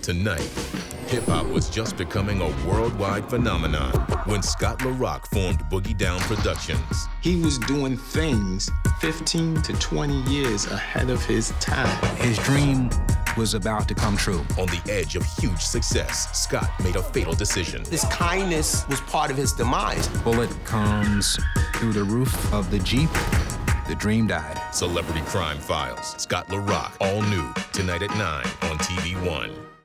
Tonight, hip-hop was just becoming a worldwide phenomenon when Scott LaRock formed Boogie Down Productions. He was doing things 15 to 20 years ahead of his time. His dream was about to come true. On the edge of huge success, Scott made a fatal decision. This kindness was part of his demise. Bullet comes through the roof of the Jeep. The dream died. Celebrity Crime Files. Scott LaRock, all new, tonight at 9 on TV One.